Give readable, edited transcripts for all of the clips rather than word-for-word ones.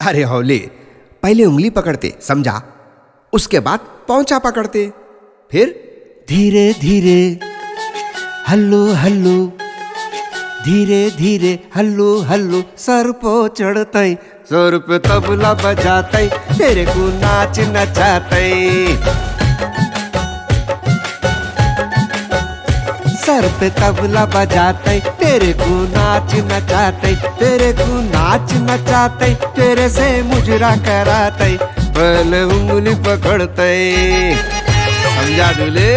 अरे हौले, पहले उंगली पकड़ते, समझा? उसके बाद पौंचा पकड़ते, फिर धीरे धीरे हल्लू हल्लू, धीरे धीरे हल्लू हल्लू, सर पो चढ़ते, सर पे तबला बजाते, तेरे को नाच नचाते। सर पे तबला बजाते, तेरे को नाच नचाते, तेरे को नाच नचाते, तेरे से मुजरा कराते, पहले उंगली पकड़ते, समझा दूल्हे?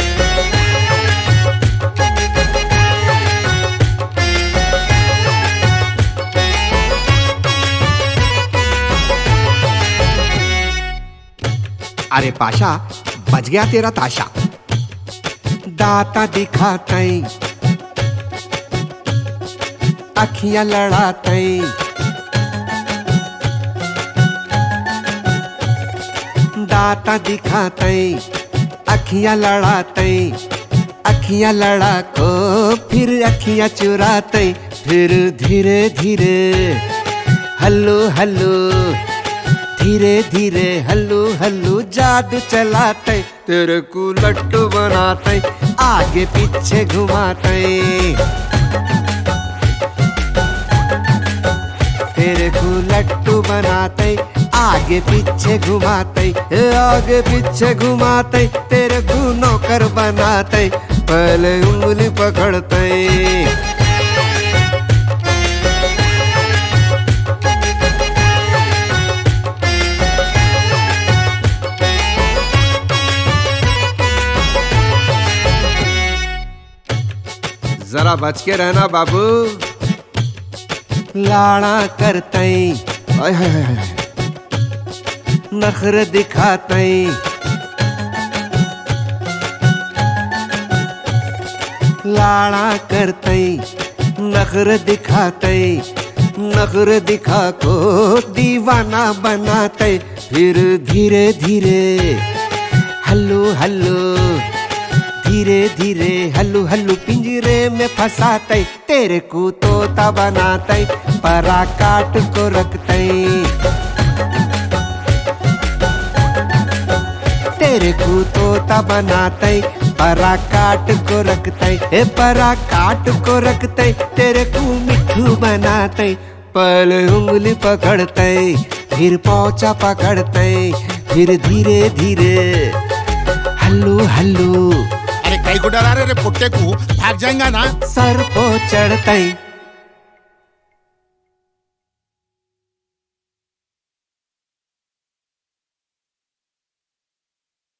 अरे पाशा, बज गया तेरा ताशा। दाता दिखाते, अखियां लड़ाते, दाता दिखाते, अखियां लड़ाते, अखियां लड़ा को फिर अखियां चुराते, फिर धीरे धीरे हल्लू हल्लू, धीरे धीरे हल्लू हल्लू, जादू चलाते, तेरे को लट्टू बनाते, आगे पीछे घुमाते, तेरे को लट्टू बनाते, आगे पीछे घुमाते, आगे पीछे घुमाते, तेरे को नौकर बनाते, पहले उंगली पकड़ते। जरा बच के रहना बाबू। लाड़ा करते, नखरे दिखाते, लाड़ा करते, नखरे दिखाते, नखरे दिखा को दीवाना बनाते, फिर धीरे धीरे हल्लू हल्लू, धीरे धीरे हल्लू हल्लू, पिंजरे में फंसाते, तेरे को तोता बनाते, परा काट को रखते, तेरे को तोता बनाते, परा काट को रखते, परा काट को रखते, तेरे को मिट्ठू बनाते, पहले उंगली पकड़ते, फिर पौचा पकड़ते, फिर धीरे धीरे हल्लू हल्लू। अरे कई को डरा रे पुट्टे को, भाग जाएगा ना। सर पो चढ़ते,